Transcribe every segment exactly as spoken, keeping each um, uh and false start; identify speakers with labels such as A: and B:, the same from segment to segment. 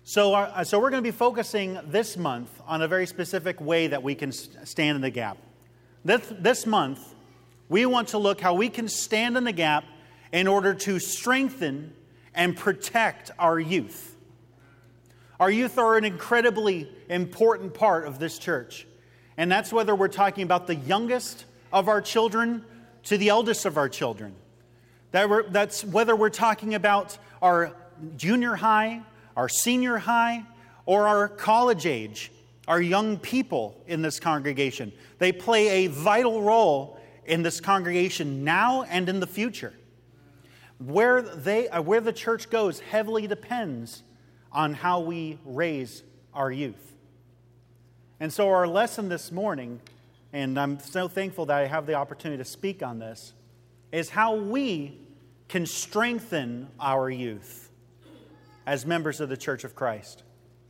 A: So, our, so we're going to be focusing this month on a very specific way that we can stand in the gap. This, this month, we want to look how we can stand in the gap in order to strengthen and protect our youth. Our youth are an incredibly important part of this church. And that's whether we're talking about the youngest of our children to the eldest of our children. That we're, that's whether we're talking about our junior high, our senior high, or our college age, our young people in this congregation. They play a vital role in this congregation now and in the future. Where they, uh, where the church goes heavily depends on how we raise our youth. And so our lesson this morning, and I'm so thankful that I have the opportunity to speak on this, is how we can strengthen our youth as members of the Church of Christ.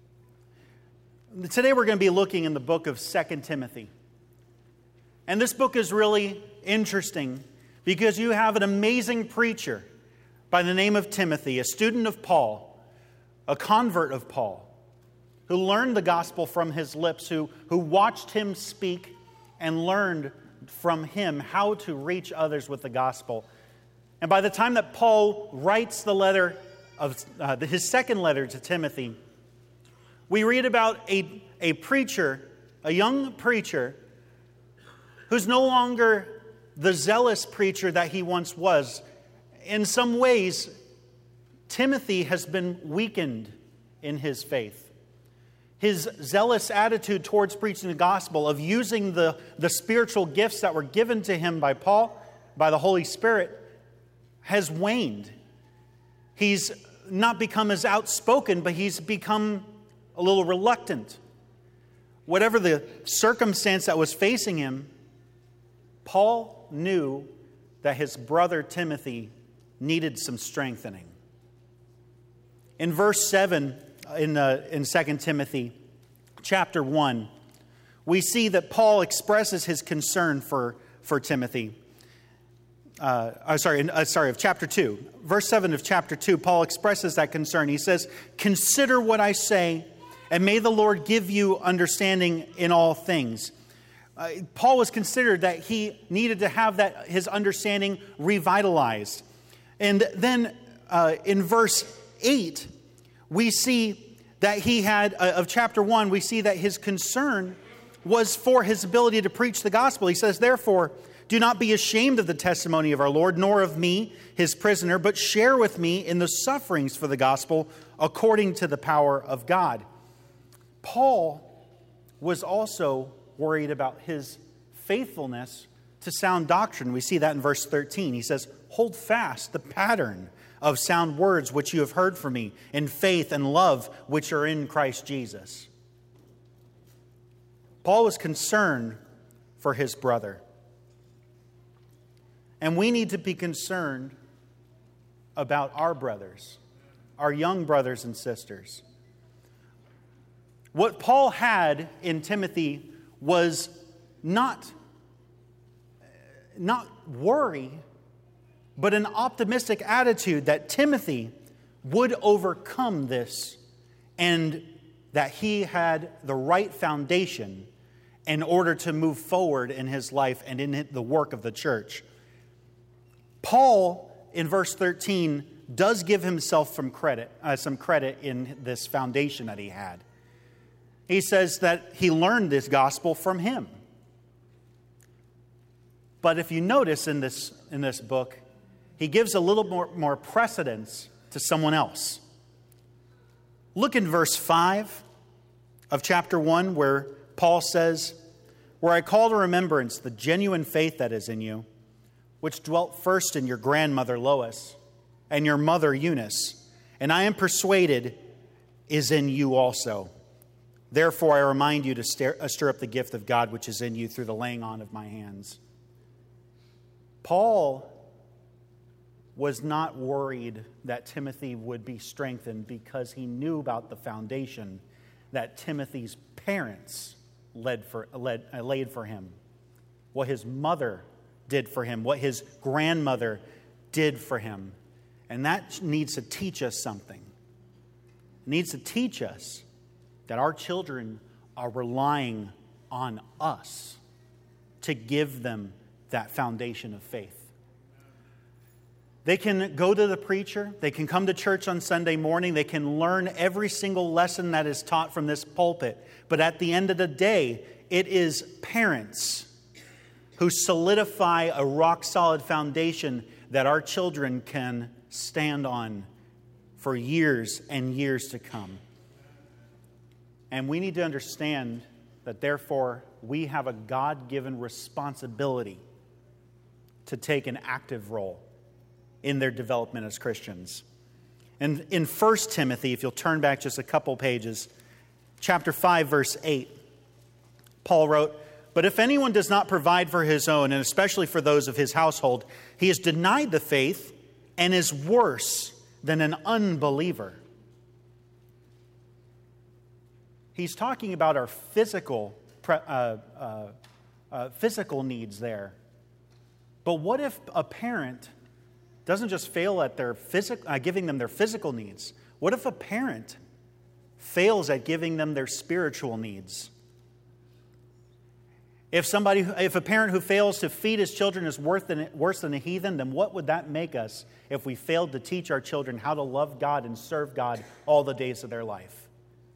A: Today we're going to be looking in the book of Second Timothy. And this book is really interesting because you have an amazing preacher by the name of Timothy, a student of Paul, a convert of Paul, who learned the gospel from his lips, who, who watched him speak and learned from him how to reach others with the gospel. And by the time that Paul writes the letter of uh, his second letter to Timothy, we read about a, a preacher, a young preacher, who's no longer the zealous preacher that he once was. In some ways, Timothy has been weakened in his faith. His zealous attitude towards preaching the gospel, of using the, the spiritual gifts that were given to him by Paul, by the Holy Spirit, has waned. He's not become as outspoken, but he's become a little reluctant. Whatever the circumstance that was facing him, Paul knew that his brother Timothy needed some strengthening. In verse seven, in, uh, in Second Timothy chapter one, we see that Paul expresses his concern for, for Timothy. Uh, uh, sorry, uh, sorry, of chapter two. Verse seven of chapter two, Paul expresses that concern. He says, "Consider what I say, and may the Lord give you understanding in all things." Uh, Paul was considered that he needed to have that his understanding revitalized. And then uh, in verse eight, we see that he had, uh, of chapter one, we see that his concern was for his ability to preach the gospel. He says, "Therefore, do not be ashamed of the testimony of our Lord, nor of me, his prisoner, but share with me in the sufferings for the gospel according to the power of God." Paul was also worried about his faithfulness to sound doctrine. We see that in verse thirteen. He says, "Hold fast the pattern of sound words which you have heard from me, in faith and love which are in Christ Jesus." Paul was concerned for his brother. And we need to be concerned about our brothers, our young brothers and sisters. What Paul had in Timothy was not, not worry, but an optimistic attitude that Timothy would overcome this and that he had the right foundation in order to move forward in his life and in the work of the church. Paul, in verse thirteen, does give himself some credit, uh, some credit in this foundation that he had. He says that he learned this gospel from him. But if you notice in this, in this book, he gives a little more, more precedence to someone else. Look in verse five of chapter one, where Paul says, "Where I call to remembrance the genuine faith that is in you, which dwelt first in your grandmother Lois and your mother Eunice, and I am persuaded is in you also. Therefore I remind you to stir, uh, stir up the gift of God which is in you through the laying on of my hands." Paul was not worried that Timothy would be strengthened because he knew about the foundation that Timothy's parents led for, led, uh, laid for him, what his mother did for him, what his grandmother did for him. And that needs to teach us something. It needs to teach us that our children are relying on us to give them that foundation of faith. They can go to the preacher. They can come to church on Sunday morning. They can learn every single lesson that is taught from this pulpit. But at the end of the day, it is parents who solidify a rock-solid foundation that our children can stand on for years and years to come. And we need to understand that, therefore, we have a God-given responsibility to take an active role in their development as Christians. And in First Timothy, if you'll turn back just a couple pages, chapter five, verse eight, Paul wrote, "But if anyone does not provide for his own, and especially for those of his household, he has denied the faith and is worse than an unbeliever." He's talking about our physical, uh, uh, uh, physical needs there. But what if a parent doesn't just fail at their physic, uh, giving them their physical needs? What if a parent fails at giving them their spiritual needs? If somebody, if a parent who fails to feed his children is worse than, worse than a heathen, then what would that make us if we failed to teach our children how to love God and serve God all the days of their life?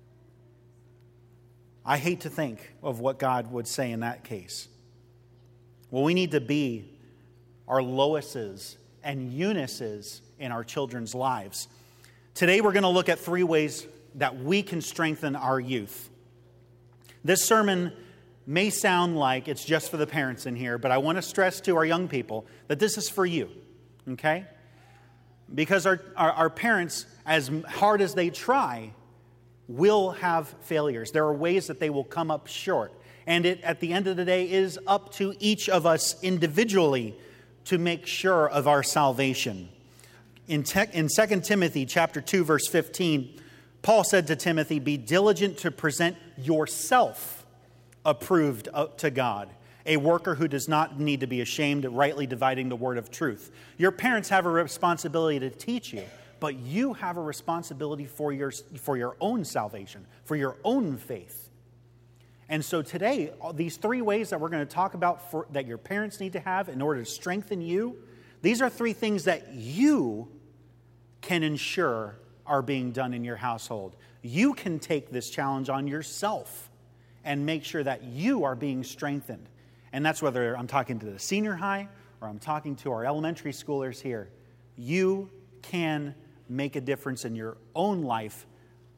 A: I hate to think of what God would say in that case. Well, we need to be our Loises and Eunices in our children's lives. Today we're going to look at three ways that we can strengthen our youth. This sermon may sound like it's just for the parents in here, but I want to stress to our young people that this is for you, okay? Because our, our, our parents, as hard as they try, will have failures. There are ways that they will come up short. And it, at the end of the day, is up to each of us individually to make sure of our salvation. In, te- in Second Timothy chapter two, verse fifteen, Paul said to Timothy, "Be diligent to present yourself approved to God, a worker who does not need to be ashamed, rightly dividing the word of truth." Your parents have a responsibility to teach you, but you have a responsibility for your, for your own salvation, for your own faith. And so today, these three ways that we're going to talk about for, that your parents need to have in order to strengthen you, these are three things that you can ensure are being done in your household. You can take this challenge on yourself and make sure that you are being strengthened. And that's whether I'm talking to the senior high or I'm talking to our elementary schoolers here. You can make a difference in your own life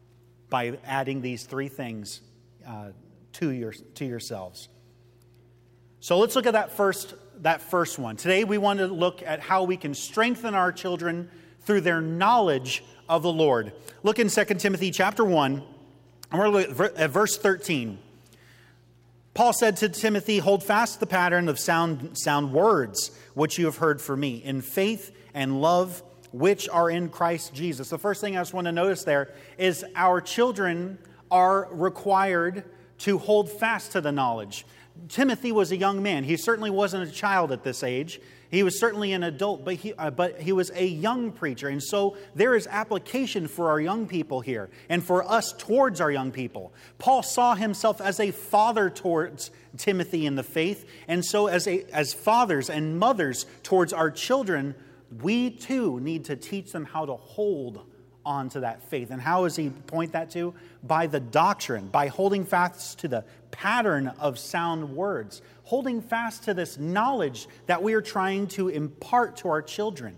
A: by adding these three things uh, to your to yourselves. So let's look at that first that first one. Today we want to look at how we can strengthen our children through their knowledge of the Lord. Look in Second Timothy chapter one, and we're going to look at verse thirteen. Paul said to Timothy, "Hold fast the pattern of sound sound words which you have heard from me, in faith and love which are in Christ Jesus." The first thing I just want to notice there is our children are required to hold fast to the knowledge. Timothy was a young man. He certainly wasn't a child at this age. He was certainly an adult, but he, uh, but he was a young preacher. And so there is application for our young people here and for us towards our young people. Paul saw himself as a father towards Timothy in the faith. And so as, a, as fathers and mothers towards our children, we too need to teach them how to hold on to that faith. And how does he point that to? By the doctrine, by holding fast to the pattern of sound words, holding fast to this knowledge that we are trying to impart to our children.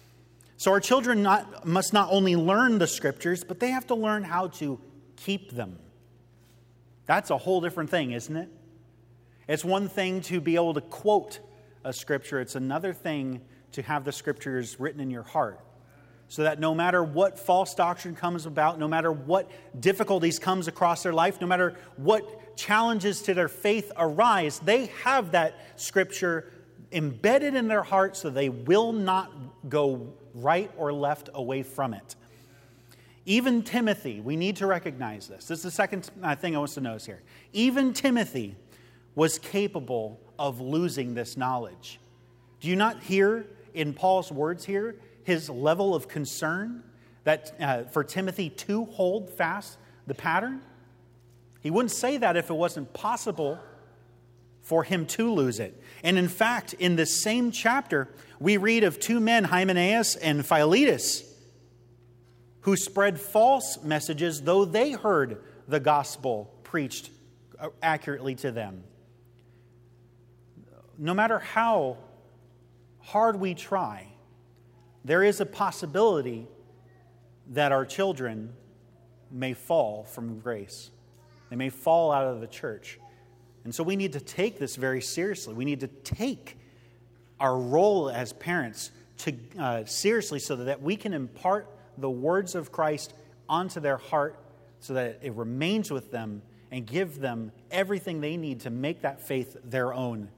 A: So our children not, must not only learn the scriptures, but they have to learn how to keep them. That's a whole different thing, isn't it? It's one thing to be able to quote a scripture. It's another thing to have the scriptures written in your heart, so that no matter what false doctrine comes about, no matter what difficulties comes across their life, no matter what challenges to their faith arise, they have that scripture embedded in their heart so they will not go right or left away from it. Even Timothy, we need to recognize this. This is the second thing I want to notice here. Even Timothy was capable of losing this knowledge. Do you not hear in Paul's words here his level of concern that uh, for Timothy to hold fast the pattern? He wouldn't say that if it wasn't possible for him to lose it. And in fact, in this same chapter, we read of two men, Hymenaeus and Philetus, who spread false messages, though they heard the gospel preached accurately to them. No matter how hard we try, there is a possibility that our children may fall from grace. They may fall out of the church. And so we need to take this very seriously. We need to take our role as parents to uh, seriously so that we can impart the words of Christ onto their heart so that it remains with them and give them everything they need to make that faith their own.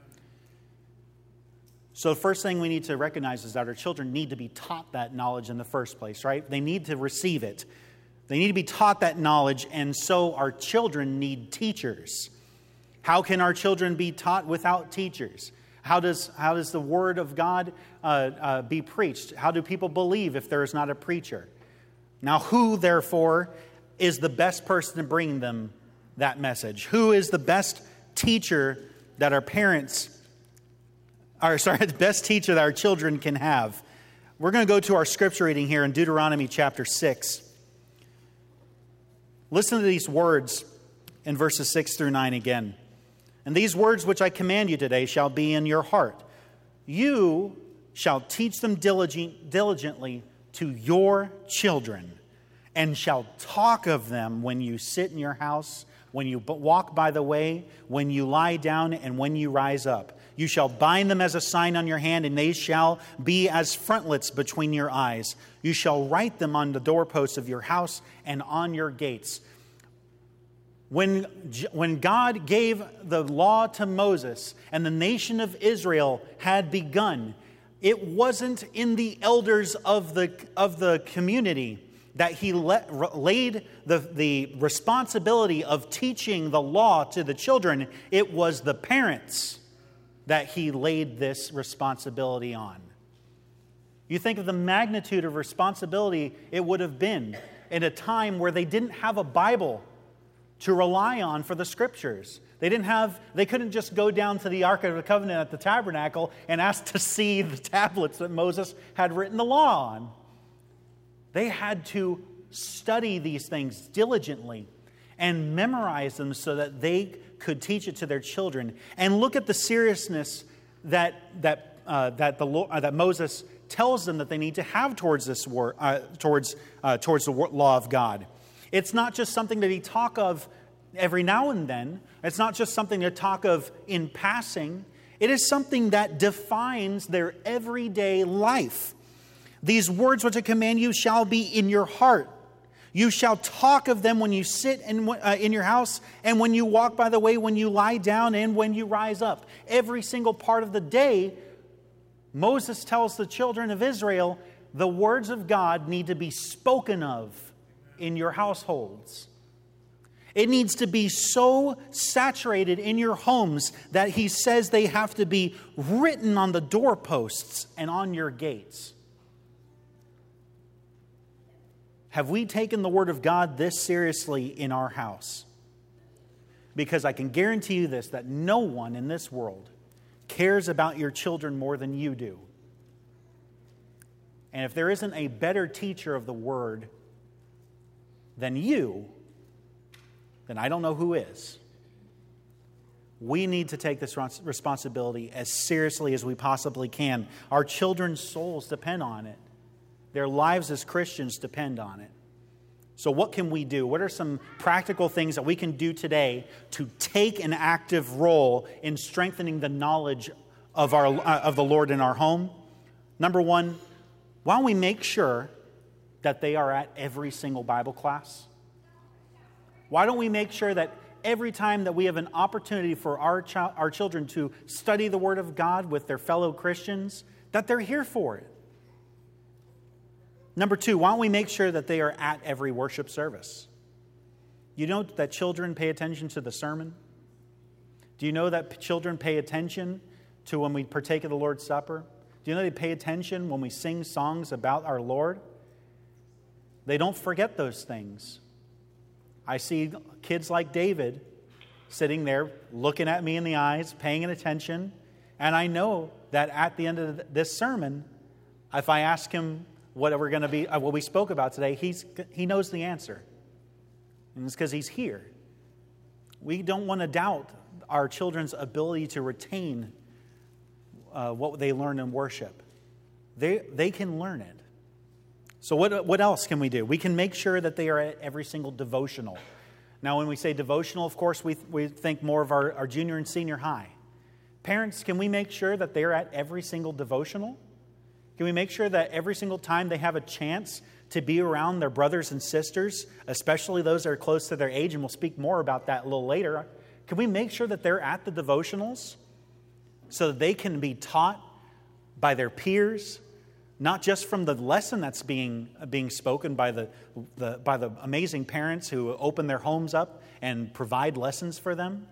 A: So the first thing we need to recognize is that our children need to be taught that knowledge in the first place, right? They need to receive it. They need to be taught that knowledge, and so our children need teachers. How can our children be taught without teachers? How does, how does the Word of God uh, uh, be preached? How do people believe if there is not a preacher? Now, who, therefore, is the best person to bring them that message? Who is the best teacher that our parents, or sorry, the best teacher that our children can have? We're going to go to our scripture reading here in Deuteronomy chapter six. Listen to these words in verses six through nine again. And these words which I command you today shall be in your heart. You shall teach them diligent, diligently to your children, and shall talk of them when you sit in your house, when you walk by the way, when you lie down, and when you rise up. You shall bind them as a sign on your hand, and they shall be as frontlets between your eyes. You shall write them on the doorposts of your house and on your gates. When, when God gave the law to Moses and the nation of Israel had begun, it wasn't in the elders of the, of the community that he let, laid the, the responsibility of teaching the law to the children. It was the parents that he laid this responsibility on. You think of the magnitude of responsibility it would have been in a time where they didn't have a Bible to rely on for the scriptures. They didn't have, they couldn't just go down to the Ark of the Covenant at the tabernacle and ask to see the tablets that Moses had written the law on. They had to study these things diligently and memorize them so that they could teach it to their children. And look at the seriousness that that uh, that the uh, that Moses tells them that they need to have towards this war, uh, towards uh, towards the law of God. It's not just something that he talk of every now and then. It's not just something to talk of in passing. It is something that defines their everyday life. These words which I command you shall be in your heart. You shall talk of them when you sit in, uh, in your house, and when you walk by the way, when you lie down, and when you rise up. Every single part of the day, Moses tells the children of Israel, the words of God need to be spoken of in your households. It needs to be so saturated in your homes that he says they have to be written on the doorposts and on your gates. Have we taken the Word of God this seriously in our house? Because I can guarantee you this, that no one in this world cares about your children more than you do. And if there isn't a better teacher of the Word than you, then I don't know who is. We need to take this responsibility as seriously as we possibly can. Our children's souls depend on it. Their lives as Christians depend on it. So what can we do? What are some practical things that we can do today to take an active role in strengthening the knowledge of, our, uh, of the Lord in our home? Number one, why don't we make sure that they are at every single Bible class? Why don't we make sure that every time that we have an opportunity for our, ch- our children to study the Word of God with their fellow Christians, that they're here for it? Number two, why don't we make sure that they are at every worship service? You know that children pay attention to the sermon? Do you know that children pay attention to when we partake of the Lord's Supper? Do you know they pay attention when we sing songs about our Lord? They don't forget those things. I see kids like David sitting there looking at me in the eyes, paying attention, and I know that at the end of this sermon, if I ask him what we're going to be, what we spoke about today, he's he knows the answer. And it's because he's here. We don't want to doubt our children's ability to retain uh, what they learn in worship. They they can learn it. So what what else can we do? We can make sure that they are at every single devotional. Now, when we say devotional, of course, we we think more of our, our junior and senior high. Parents, can we make sure that they're at every single devotional? Can we make sure that every single time they have a chance to be around their brothers and sisters, especially those that are close to their age, and we'll speak more about that a little later, can we make sure that they're at the devotionals so that they can be taught by their peers, not just from the lesson that's being being spoken by the, the by the amazing parents who open their homes up and provide lessons for them,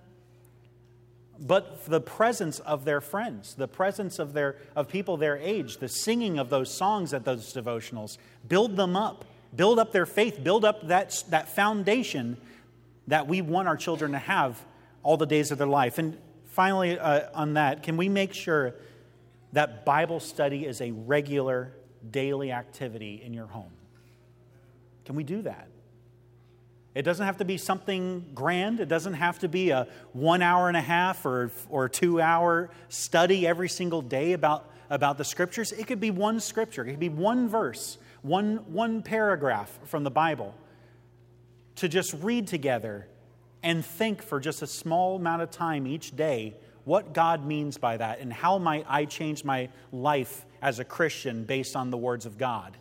A: but the presence of their friends, the presence of their of people their age, the singing of those songs at those devotionals, build them up, build up their faith, build up that, that foundation that we want our children to have all the days of their life. And finally, uh, on that, can we make sure that Bible study is a regular daily activity in your home? Can we do that? It doesn't have to be something grand. It doesn't have to be a one hour and a half or or two hour study every single day about, about the Scriptures. It could be one scripture. It could be one verse, one, one paragraph from the Bible to just read together and think for just a small amount of time each day what God means by that and how might I change my life as a Christian based on the words of God.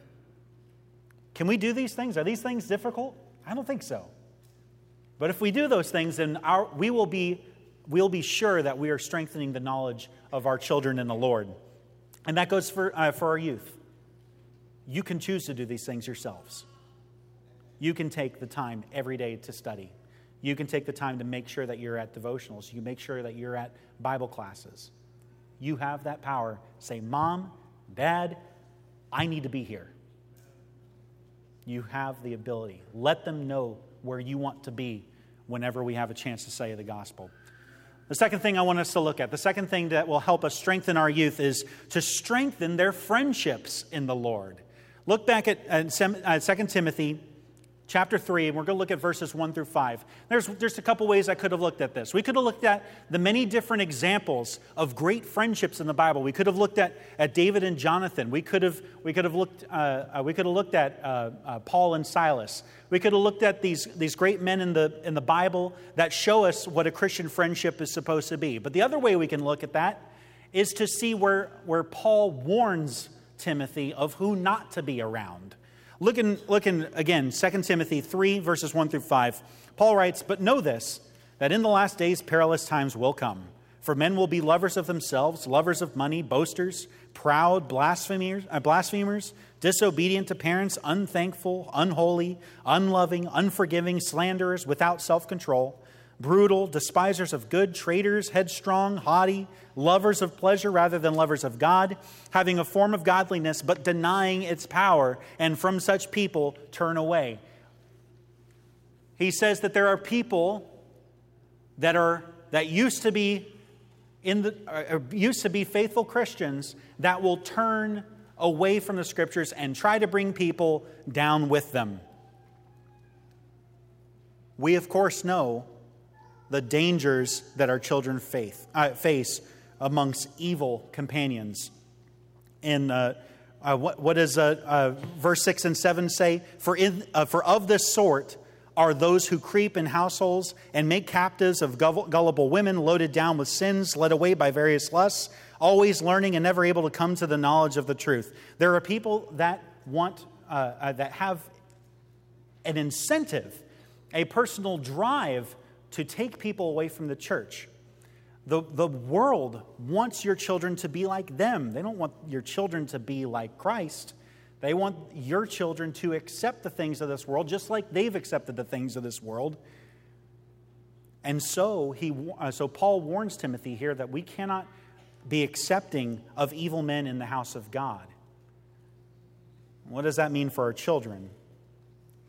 A: Can we do these things? Are these things difficult? I don't think so. But if we do those things, then our, we will be, we'll be sure that we are strengthening the knowledge of our children in the Lord. And that goes for, uh, for our youth. You can choose to do these things yourselves. You can take the time every day to study. You can take the time to make sure that you're at devotionals. You make sure that you're at Bible classes. You have that power. Say, Mom, Dad, I need to be here. You have the ability. Let them know where you want to be whenever we have a chance to say the gospel. The second thing I want us to look at, the second thing that will help us strengthen our youth is to strengthen their friendships in the Lord. Look back at uh, Second Timothy chapter three, and we're going to look at verses one through five. There's, there's a couple ways I could have looked at this. We could have looked at the many different examples of great friendships in the Bible. We could have looked at, at David and Jonathan. We could have we could have looked uh, uh, we could have looked at uh, uh, Paul and Silas. We could have looked at these these great men in the in the Bible that show us what a Christian friendship is supposed to be. But the other way we can look at that is to see where where Paul warns Timothy of who not to be around. Looking, looking again, Second Timothy three, verses one through five, Paul writes, "But know this, that in the last days perilous times will come. For men will be lovers of themselves, lovers of money, boasters, proud, blasphemers, uh, blasphemers, disobedient to parents, unthankful, unholy, unloving, unforgiving, slanderers, without self-control, brutal, despisers of good, traitors, headstrong, haughty, lovers of pleasure rather than lovers of God, having a form of godliness but denying its power, and from such people turn away." He says that there are people that are that used to be in the uh, used to be faithful Christians that will turn away from the Scriptures and try to bring people down with them. We of course know the dangers that our children faith, uh, face amongst evil companions. In uh, uh, what, what does uh, uh, verse six and seven say? For in uh, for of this sort are those who creep in households and make captives of gullible women, loaded down with sins, led away by various lusts, always learning and never able to come to the knowledge of the truth. There are people that want uh, uh, that have an incentive, a personal drive to take people away from the church. The, the world wants your children to be like them. They don't want your children to be like Christ. They want your children to accept the things of this world just like they've accepted the things of this world. And so he, uh, so Paul warns Timothy here that we cannot be accepting of evil men in the house of God. What does that mean for our children?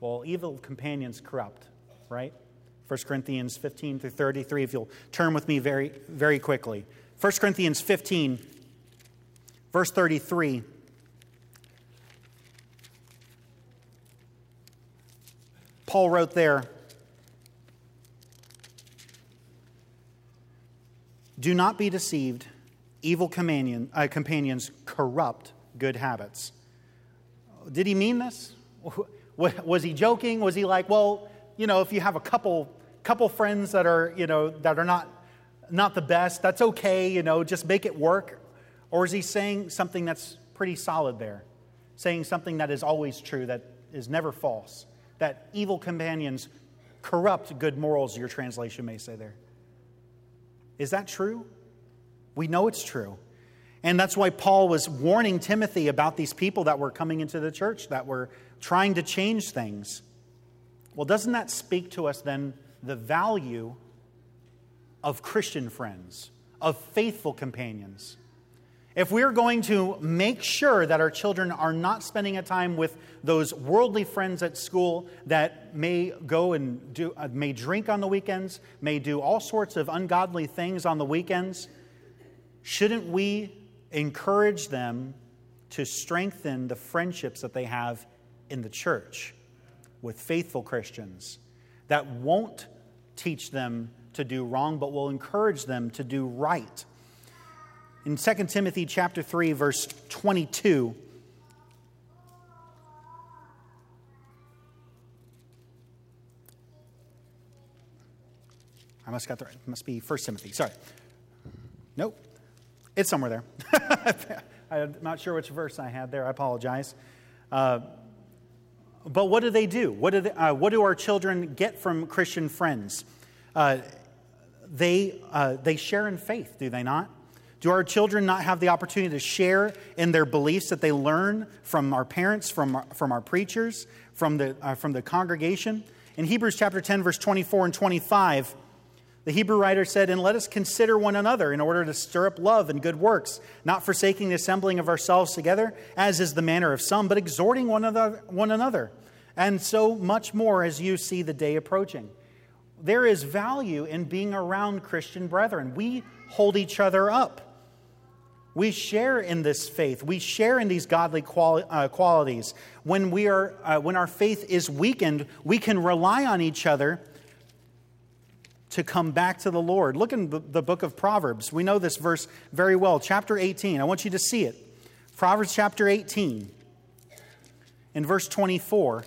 A: Well, evil companions corrupt, right? First Corinthians fifteen through thirty-three, if you'll turn with me very, very quickly. First Corinthians fifteen, verse thirty-three. Paul wrote there, "Do not be deceived. Evil companion, uh, companions corrupt good habits." Did he mean this? Was he joking? Was he like, well, you know, if you have a couple couple friends that are, you know, that are not not the best, that's okay, you know, just make it work? Or is he saying something that's pretty solid there? Saying something that is always true, that is never false? That evil companions corrupt good morals, your translation may say there. Is that true? We know it's true. And that's why Paul was warning Timothy about these people that were coming into the church, that were trying to change things. Well, doesn't that speak to us then the value of Christian friends, of faithful companions? If we're going to make sure that our children are not spending a time with those worldly friends at school that may go and do, uh, may drink on the weekends, may do all sorts of ungodly things on the weekends, shouldn't we encourage them to strengthen the friendships that they have in the church with faithful Christians that won't teach them to do wrong, but will encourage them to do right? In Second Timothy chapter three, verse twenty-two, I must got the right, it must be First Timothy, sorry. Nope, it's somewhere there. I'm not sure which verse I had there, I apologize. Uh, but what do they do? What do, they, uh, what do our children get from Christian friends? Uh, they, uh, they share in faith, do they not? Do our children not have the opportunity to share in their beliefs that they learn from our parents, from our, from our preachers, from the, uh, from the congregation? In Hebrews chapter ten, verse twenty-four and twenty-five, the Hebrew writer said, "And let us consider one another in order to stir up love and good works, not forsaking the assembling of ourselves together, as is the manner of some, but exhorting one another, one another, and so much more as you see the day approaching." There is value in being around Christian brethren. We hold each other up. We share in this faith. We share in these godly quali- uh, qualities. When we are, uh, when our faith is weakened, we can rely on each other to come back to the Lord. Look in the book of Proverbs. We know this verse very well. Chapter eighteen. I want you to see it. Proverbs chapter eighteen. In verse twenty-four.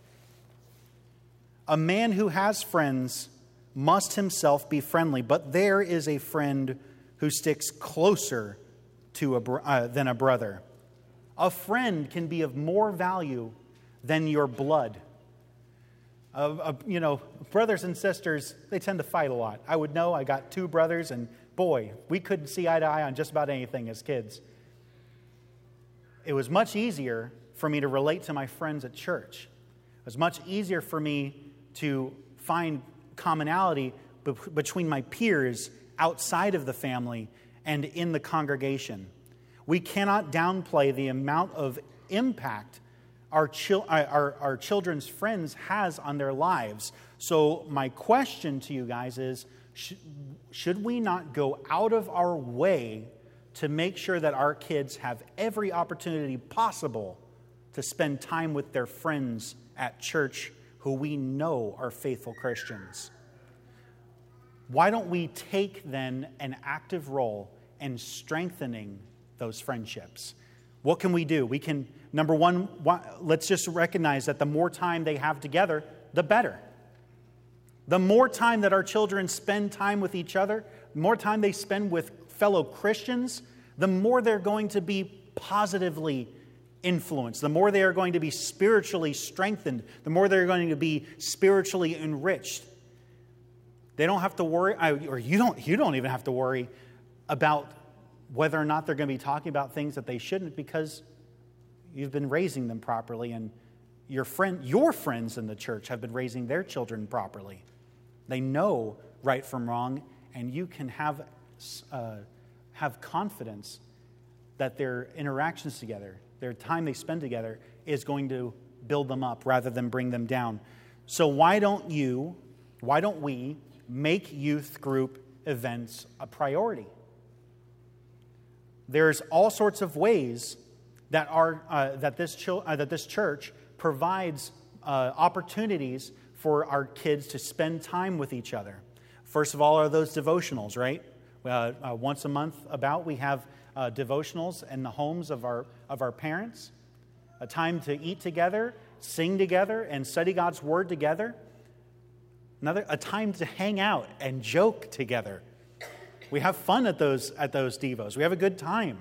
A: "A man who has friends must himself be friendly, but there is a friend who sticks closer to a, uh, than a brother." A friend can be of more value than your blood. Uh, uh, you know, brothers and sisters, they tend to fight a lot. I would know. I got two brothers, and boy, we couldn't see eye to eye on just about anything as kids. It was much easier for me to relate to my friends at church. It was much easier for me to find commonality be- between my peers outside of the family and in the congregation. We cannot downplay the amount of impact our, chil- our, our children's friends has on their lives. So my question to you guys is, sh- should we not go out of our way to make sure that our kids have every opportunity possible to spend time with their friends at church who we know are faithful Christians? Why don't we take then an active role in strengthening those friendships? What can we do? We can, number one, let's just recognize that the more time they have together, the better. The more time that our children spend time with each other, the more time they spend with fellow Christians, the more they're going to be positively influenced, the more they are going to be spiritually strengthened, the more they're going to be spiritually enriched. They don't have to worry, or you don't, you don't even have to worry about whether or not they're going to be talking about things that they shouldn't, because you've been raising them properly, and your friend, your friends in the church have been raising their children properly. They know right from wrong, and you can have uh, have confidence that their interactions together, their time they spend together, is going to build them up rather than bring them down. So why don't you, why don't we make youth group events a priority? There's all sorts of ways that our uh, that this chil- uh, that this church provides uh, opportunities for our kids to spend time with each other. First of all are those devotionals, right? Uh, uh, once a month about we have uh, devotionals in the homes of our of our parents. A time to eat together, sing together, and study God's Word together. Another a time to hang out and joke together. We have fun at those at those devos. We have a good time.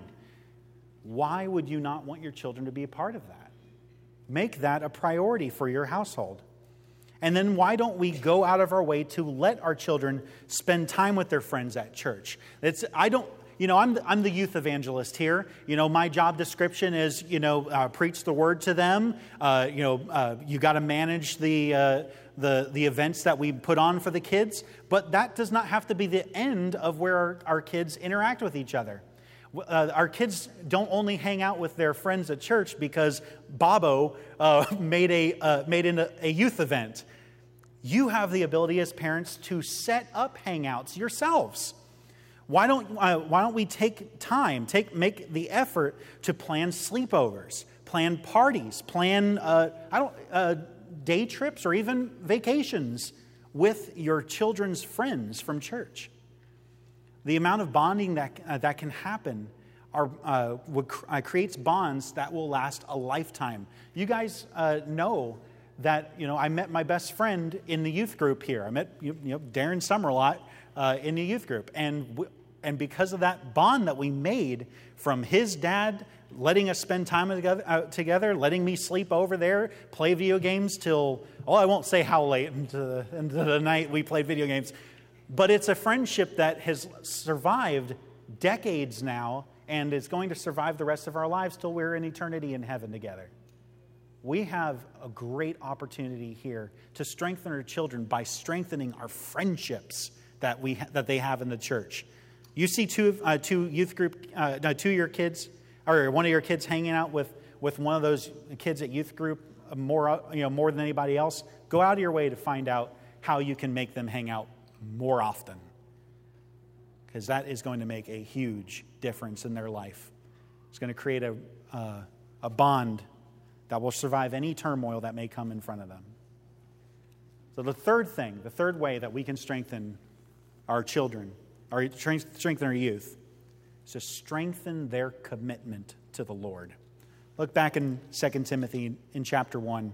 A: Why would you not want your children to be a part of that? Make that a priority for your household. And then why don't we go out of our way to let our children spend time with their friends at church? It's I don't, you know, I'm the, I'm the youth evangelist here. You know, my job description is, you know, uh, preach the word to them. Uh, you know, uh, you got to manage the uh, the the events that we put on for the kids. But that does not have to be the end of where our, our kids interact with each other. Uh, our kids don't only hang out with their friends at church because Bobo uh, made a uh, made it a, a youth event. You have the ability as parents to set up hangouts yourselves. Why don't uh, why don't we take time, take make the effort to plan sleepovers, plan parties, plan uh, I don't uh, day trips or even vacations with your children's friends from church. The amount of bonding that uh, that can happen are uh, would, uh, creates bonds that will last a lifetime. You guys uh, know that, you know, I met my best friend in the youth group here. I met you know Darren Summerlot uh, in the youth group, and w- and because of that bond that we made from his dad letting us spend time together, uh, together, letting me sleep over there, play video games till oh I won't say how late into the, into the night we played video games. But it's a friendship that has survived decades now and is going to survive the rest of our lives till we're in eternity in heaven together. We have a great opportunity here to strengthen our children by strengthening our friendships that we ha- that they have in the church. You see two uh, two youth group, uh, no, two of your kids, or one of your kids hanging out with, with one of those kids at youth group more you know more than anybody else. Go out of your way to find out how you can make them hang out more often, because that is going to make a huge difference in their life. It's going to create a uh, a bond that will survive any turmoil that may come in front of them. So the third thing, the third way that we can strengthen our children, or strengthen our youth, is to strengthen their commitment to the Lord. Look back in Second Timothy in chapter one.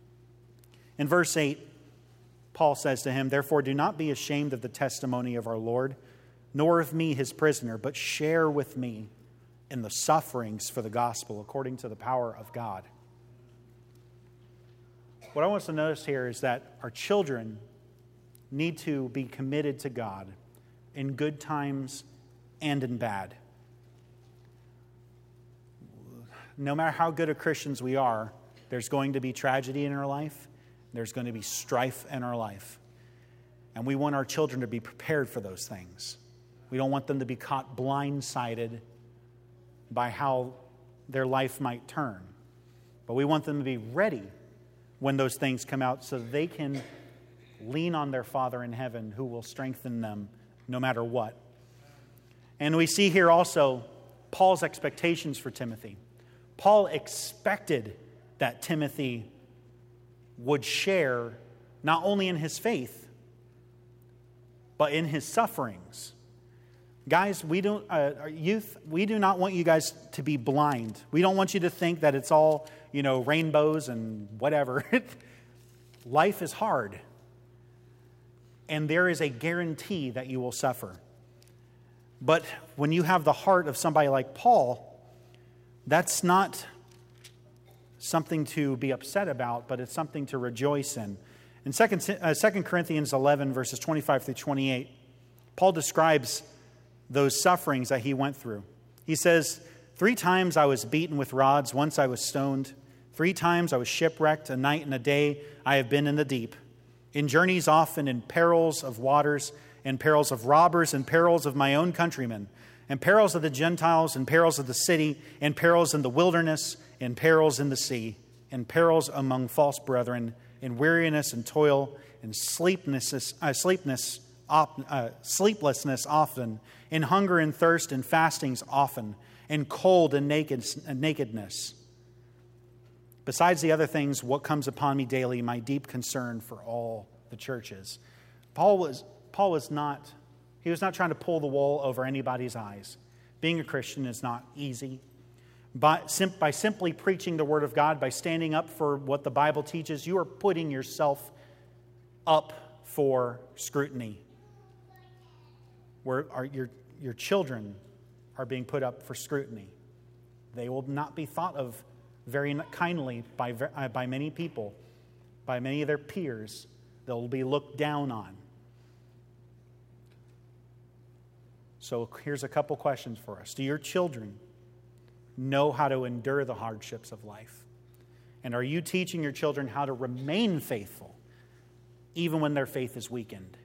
A: In verse eight, Paul says to him, "Therefore do not be ashamed of the testimony of our Lord, nor of me his prisoner, but share with me in the sufferings for the gospel according to the power of God." What I want us to notice here is that our children need to be committed to God in good times and in bad. No matter how good of Christians we are, there's going to be tragedy in our life. There's going to be strife in our life. And we want our children to be prepared for those things. We don't want them to be caught blindsided by how their life might turn. But we want them to be ready when those things come out so they can lean on their Father in heaven who will strengthen them no matter what. And we see here also Paul's expectations for Timothy. Paul expected that Timothy would share not only in his faith, but in his sufferings. Guys, we don't, uh, our youth, we do not want you guys to be blind. We don't want you to think that it's all, you know, rainbows and whatever. Life is hard. And there is a guarantee that you will suffer. But when you have the heart of somebody like Paul, that's not something to be upset about, but it's something to rejoice in. In Second uh, Second Corinthians eleven, verses twenty-five through twenty-eight, Paul describes those sufferings that he went through. He says, "Three times I was beaten with rods, once I was stoned. Three times I was shipwrecked, a night and a day I have been in the deep. In journeys often, in perils of waters, in perils of robbers, in perils of my own countrymen, in perils of the Gentiles, in perils of the city, in perils in the wilderness, in perils in the sea, in perils among false brethren, in weariness and toil, in sleeplessness, uh, sleepness, op, uh, sleeplessness often, in hunger and thirst and fastings often, in cold and naked, and nakedness. Besides the other things, what comes upon me daily, my deep concern for all the churches. Paul was, Paul was not, he was not trying to pull the wool over anybody's eyes. Being a Christian is not easy. By, sim, by simply preaching the Word of God, by standing up for what the Bible teaches, you are putting yourself up for scrutiny. Where are your, your children are being put up for scrutiny. They will not be thought of very kindly by, by many people, by many of their peers. They'll be looked down on. So here's a couple questions for us. Do your children know how to endure the hardships of life? And are you teaching your children how to remain faithful even when their faith is weakened?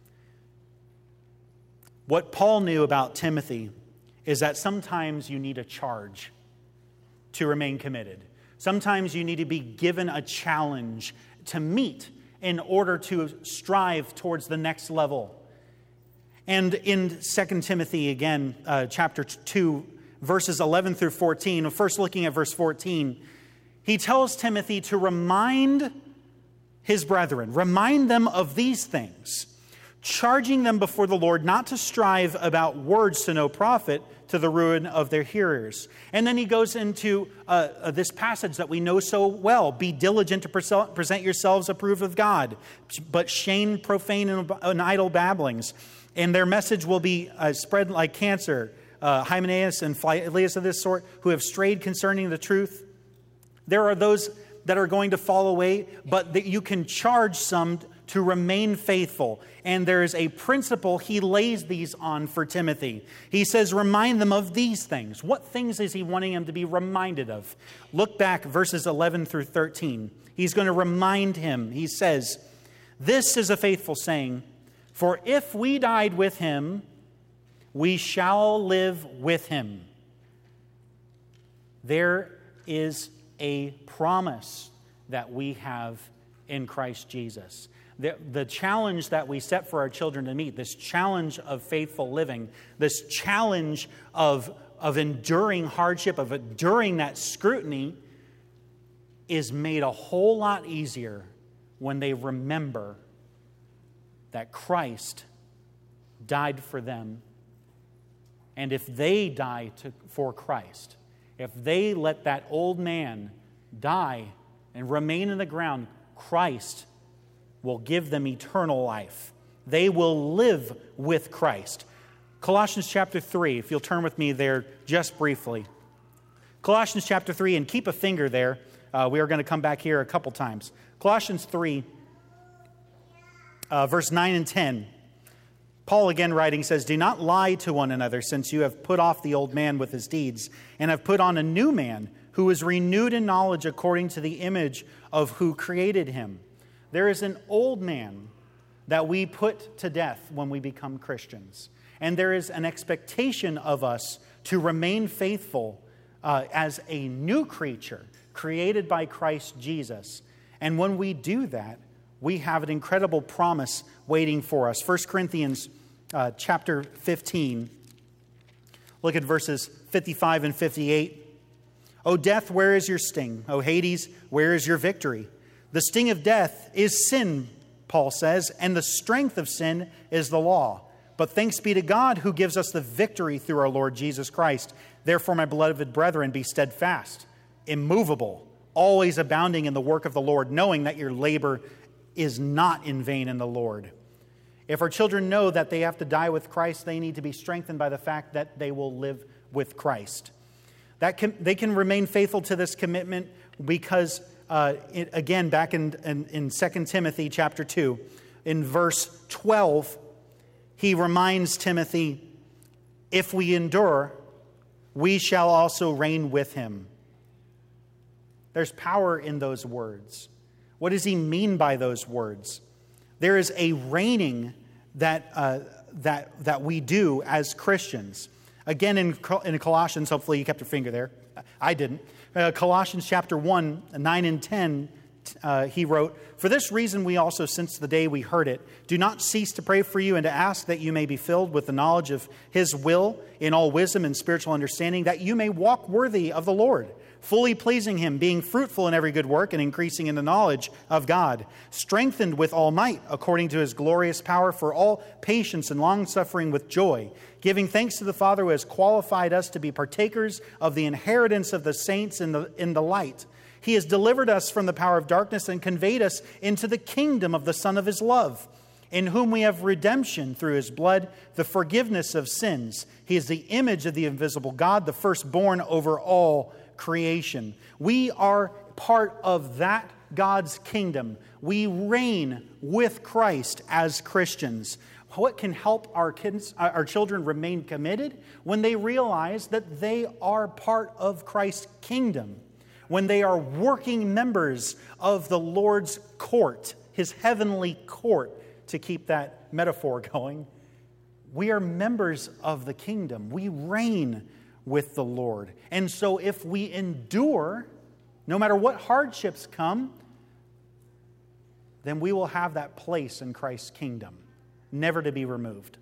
A: What Paul knew about Timothy is that sometimes you need a charge to remain committed. Sometimes you need to be given a challenge to meet in order to strive towards the next level. And in Second Timothy, again, uh, chapter two, verses eleven through fourteen, first looking at verse fourteen, he tells Timothy to remind his brethren, remind them of these things, charging them before the Lord not to strive about words to no profit, to the ruin of their hearers. And then he goes into uh, uh, this passage that we know so well. Be diligent to present, present yourselves approved of God, but shame profane and, and idle babblings. And their message will be uh, spread like cancer. Uh, Hymenaeus and Philetus of this sort, who have strayed concerning the truth. There are those that are going to fall away, but that you can charge some to remain faithful. And there is a principle he lays these on for Timothy. He says, remind them of these things. What things is he wanting him to be reminded of? Look back, verses eleven through thirteen. He's going to remind him. He says, this is a faithful saying, for if we died with him, we shall live with him. There is a promise that we have in Christ Jesus. The, the challenge that we set for our children to meet, this challenge of faithful living, this challenge of, of enduring hardship, of enduring that scrutiny, is made a whole lot easier when they remember that Christ died for them. And if they die to, for Christ, if they let that old man die and remain in the ground, Christ will give them eternal life. They will live with Christ. Colossians chapter three, if you'll turn with me there just briefly. Colossians chapter three, and keep a finger there. Uh, we are going to come back here a couple times. Colossians three, uh, verse nine and ten. Paul again writing says, do not lie to one another, since you have put off the old man with his deeds, and have put on a new man who is renewed in knowledge according to the image of who created him. There is an old man that we put to death when we become Christians. And there is an expectation of us to remain faithful uh, as a new creature created by Christ Jesus. And when we do that, we have an incredible promise waiting for us. First Corinthians uh, chapter fifteen. Look at verses fifty-five and fifty-eight. O death, where is your sting? O Hades, where is your victory? The sting of death is sin, Paul says, and the strength of sin is the law. But thanks be to God who gives us the victory through our Lord Jesus Christ. Therefore, my beloved brethren, be steadfast, immovable, always abounding in the work of the Lord, knowing that your labor is not in vain in the Lord. If our children know that they have to die with Christ, they need to be strengthened by the fact that they will live with Christ. That can, they can remain faithful to this commitment because, uh, it, again, back in, in, in Second Timothy chapter two, in verse twelve, he reminds Timothy, if we endure, we shall also reign with him. There's power in those words. What does he mean by those words? There is a reigning that uh, that that we do as Christians. Again, in, in Colossians, hopefully you kept your finger there. I didn't. Uh, Colossians chapter one, nine and ten, uh, he wrote, "For this reason we also, since the day we heard it, do not cease to pray for you and to ask that you may be filled with the knowledge of his will in all wisdom and spiritual understanding, that you may walk worthy of the Lord, fully pleasing him, being fruitful in every good work and increasing in the knowledge of God, strengthened with all might according to his glorious power for all patience and long-suffering with joy, giving thanks to the Father who has qualified us to be partakers of the inheritance of the saints in the, in the light. He has delivered us from the power of darkness and conveyed us into the kingdom of the Son of his love, in whom we have redemption through his blood, the forgiveness of sins. He is the image of the invisible God, the firstborn over all creation." We are part of that God's kingdom. We reign with Christ as Christians. What can help our kids, our children remain committed? When they realize that they are part of Christ's kingdom. When they are working members of the Lord's court, his heavenly court, to keep that metaphor going. We are members of the kingdom. We reign with the Lord. And so if we endure, no matter what hardships come, then we will have that place in Christ's kingdom, never to be removed.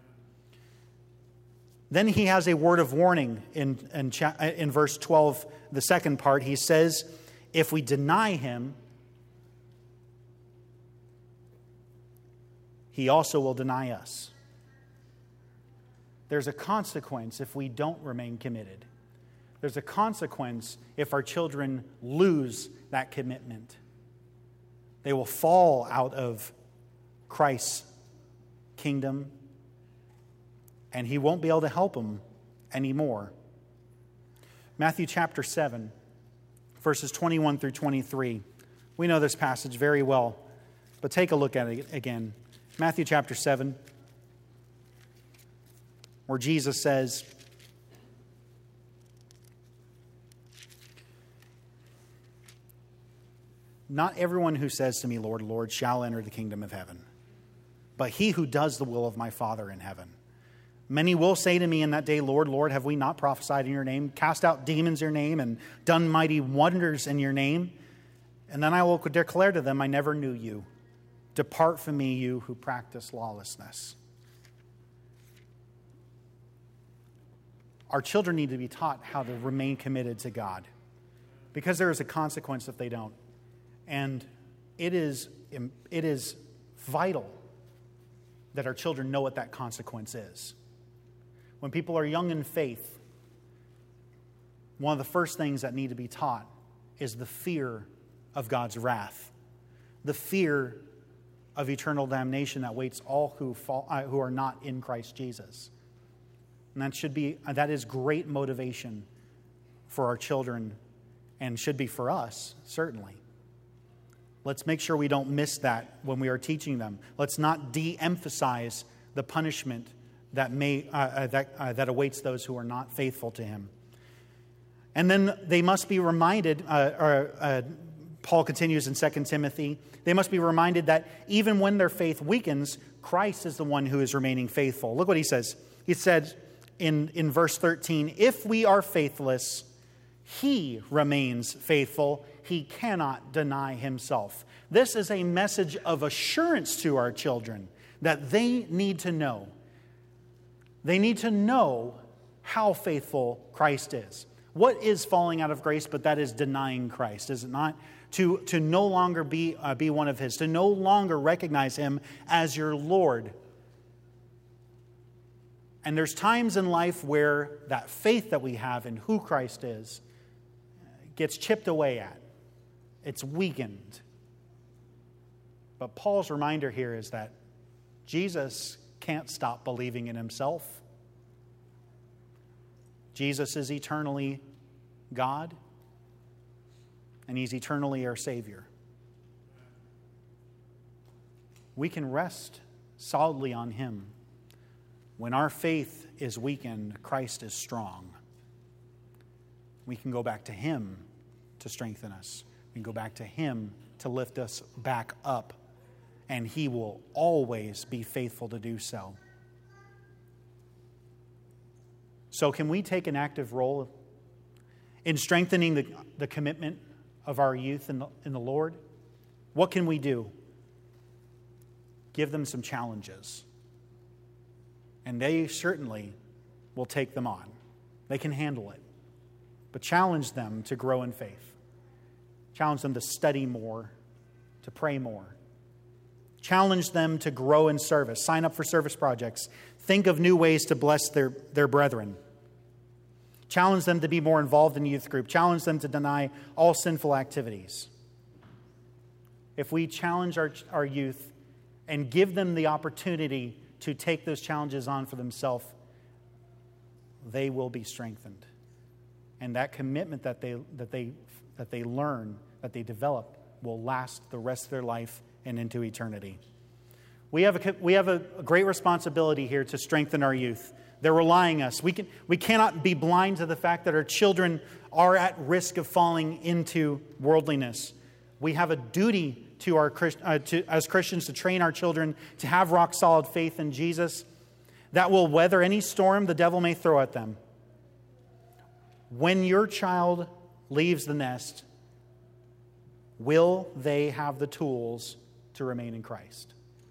A: Then he has a word of warning in, in, in verse twelve, the second part. He says, if we deny him, he also will deny us. There's a consequence if we don't remain committed. There's a consequence if our children lose that commitment. They will fall out of Christ's kingdom, and he won't be able to help them anymore. Matthew chapter seven, verses twenty-one through twenty-three. We know this passage very well, but take a look at it again. Matthew chapter seven, where Jesus says, "Not everyone who says to me, 'Lord, Lord,' shall enter the kingdom of heaven, but he who does the will of my Father in heaven. Many will say to me in that day, 'Lord, Lord, have we not prophesied in your name, cast out demons in your name, and done mighty wonders in your name?' And then I will declare to them, 'I never knew you. Depart from me, you who practice lawlessness.'" Our children need to be taught how to remain committed to God, because there is a consequence if they don't. And it is, it is vital that our children know what that consequence is. When people are young in faith, one of the first things that need to be taught is the fear of God's wrath, the fear of eternal damnation that waits all who fall, uh, who are not in Christ Jesus. And that should be that is great motivation for our children, and should be for us, certainly. Let's make sure we don't miss that when we are teaching them. Let's not de-emphasize the punishment that may uh, uh, that uh, that awaits those who are not faithful to him. And then they must be reminded, uh, or, uh, Paul continues in Second Timothy, they must be reminded that even when their faith weakens, Christ is the one who is remaining faithful. Look what he says. He said in, in verse thirteen, "If we are faithless, he remains faithful. He cannot deny himself." This is a message of assurance to our children that they need to know. They need to know how faithful Christ is. What is falling out of grace? But that is denying Christ, is it not? To, to no longer be, uh, be one of his, to no longer recognize him as your Lord. And there's times in life where that faith that we have in who Christ is gets chipped away at. It's weakened. But Paul's reminder here is that Jesus can't stop believing in himself. Jesus is eternally God, and he's eternally our Savior. We can rest solidly on him. When our faith is weakened, Christ is strong. We can go back to him to strengthen us. We can go back to him to lift us back up. And he will always be faithful to do so. So can we take an active role in strengthening the, the commitment of our youth in the, in the Lord? What can we do? Give them some challenges. And they certainly will take them on. They can handle it. But challenge them to grow in faith. Challenge them to study more, to pray more. Challenge them to grow in service. Sign up for service projects. Think of new ways to bless their, their brethren. Challenge them to be more involved in youth group. Challenge them to deny all sinful activities. If we challenge our, our youth and give them the opportunity to take those challenges on for themselves, they will be strengthened. And that commitment that they, that they, that they learn, that they develop, will last the rest of their life and into eternity. We have a, we have a great responsibility here to strengthen our youth. They're relying on us. We can, we cannot be blind to the fact that our children are at risk of falling into worldliness. We have a duty to our uh, to, as Christians to train our children to have rock-solid faith in Jesus that will weather any storm the devil may throw at them. When your child leaves the nest, will they have the tools to remain in Christ?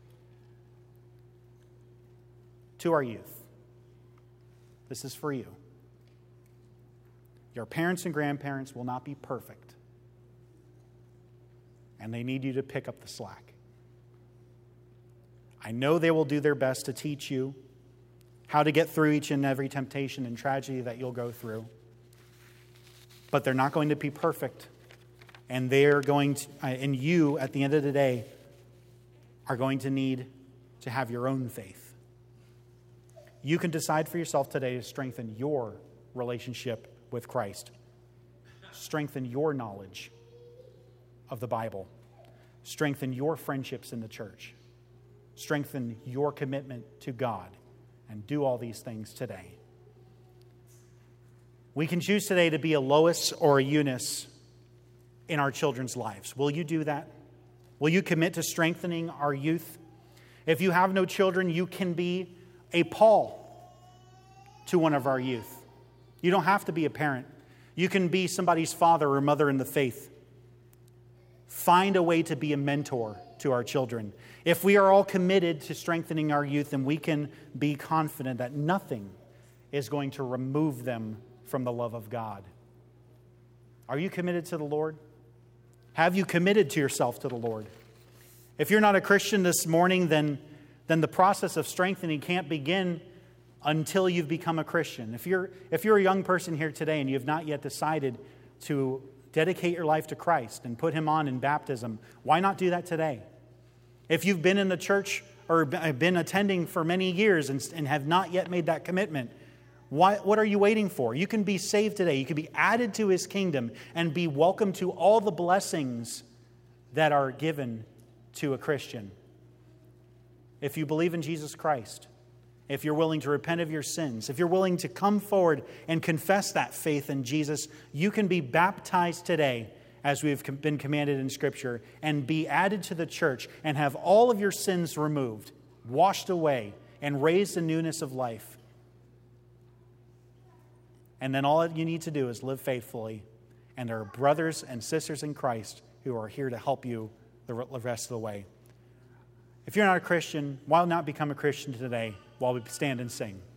A: To our youth, this is for you. Your parents and grandparents will not be perfect, and they need you to pick up the slack. I know they will do their best to teach you how to get through each and every temptation and tragedy that you'll go through, but they're not going to be perfect, and they're going to, and you, at the end of the day, are going to need to have your own faith. You can decide for yourself today to strengthen your relationship with Christ. Strengthen your knowledge of the Bible. Strengthen your friendships in the church. Strengthen your commitment to God. And do all these things today. We can choose today to be a Lois or a Eunice in our children's lives. Will you do that? Will you commit to strengthening our youth? If you have no children, you can be a Paul to one of our youth. You don't have to be a parent. You can be somebody's father or mother in the faith. Find a way to be a mentor to our children. If we are all committed to strengthening our youth, then we can be confident that nothing is going to remove them from the love of God. Are you committed to the Lord? Have you committed to yourself to the Lord? If you're not a Christian this morning, then, then the process of strengthening can't begin until you've become a Christian. If you're, if you're a young person here today and you have not yet decided to dedicate your life to Christ and put Him on in baptism, why not do that today? If you've been in the church or been attending for many years and, and have not yet made that commitment, why, what are you waiting for? You can be saved today. You can be added to His kingdom and be welcome to all the blessings that are given to a Christian. If you believe in Jesus Christ, if you're willing to repent of your sins, if you're willing to come forward and confess that faith in Jesus, you can be baptized today as we've been commanded in Scripture and be added to the church and have all of your sins removed, washed away, and raised in newness of life. And then all you need to do is live faithfully. And there are brothers and sisters in Christ who are here to help you the rest of the way. If you're not a Christian, why not become a Christian today while we stand and sing?